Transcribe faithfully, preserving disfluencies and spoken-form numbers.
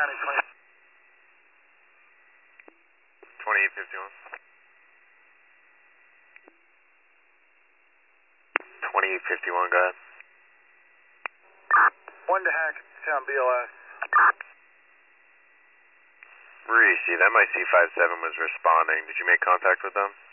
County twenty. twenty-eight fifty-one. twenty-eight fifty-one, go ahead. One to Hackettstown, B L S. Received. M I C five seven was responding. Did you make contact with them?